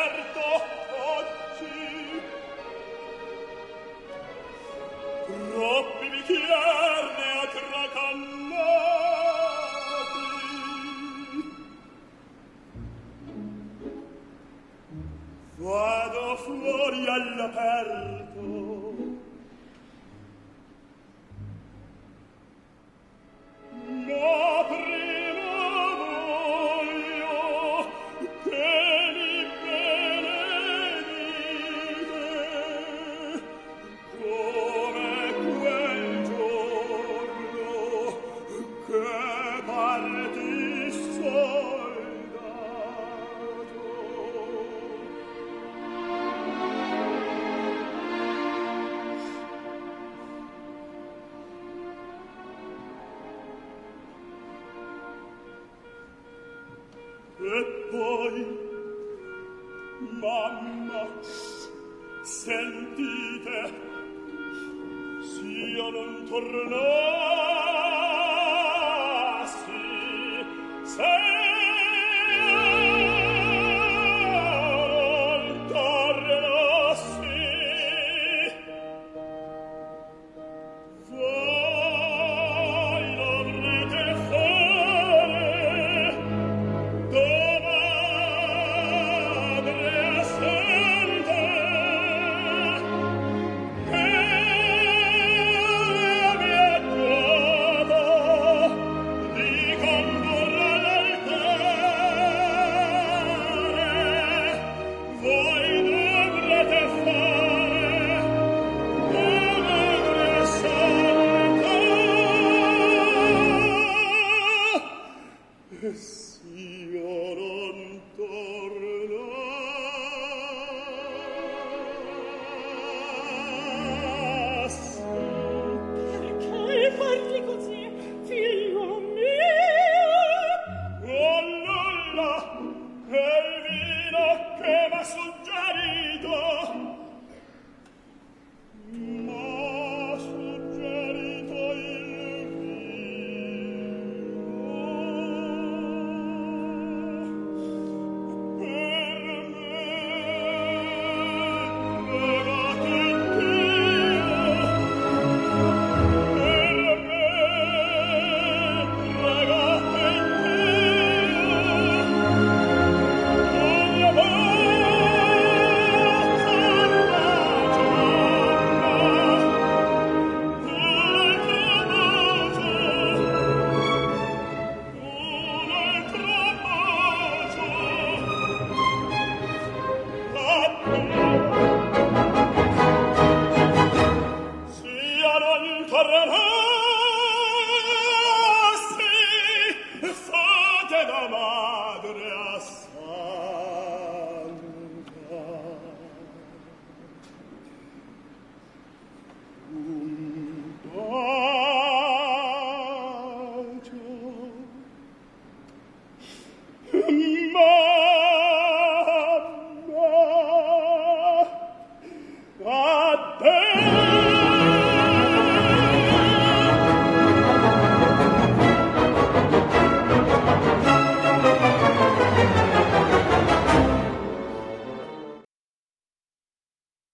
aperto oggi. Troppi bicchier ne ha tracannati. Vado fuori all'aperto. Ma prima voglio che mi benedite come quel giorno che partì soldato. E poi, mamma, sentite, s'io non tornassi, se io non tornassi, voi dovrete fare madre assente che mi è giurata di condurre all'altare. Voi dovrete fare madre assente e s'io non tornassi. Perché parli così, figlio mio? Oh nulla, è il vino che m'ha suggerito. M'ha suggerito il vino. Per me, pregate Dio,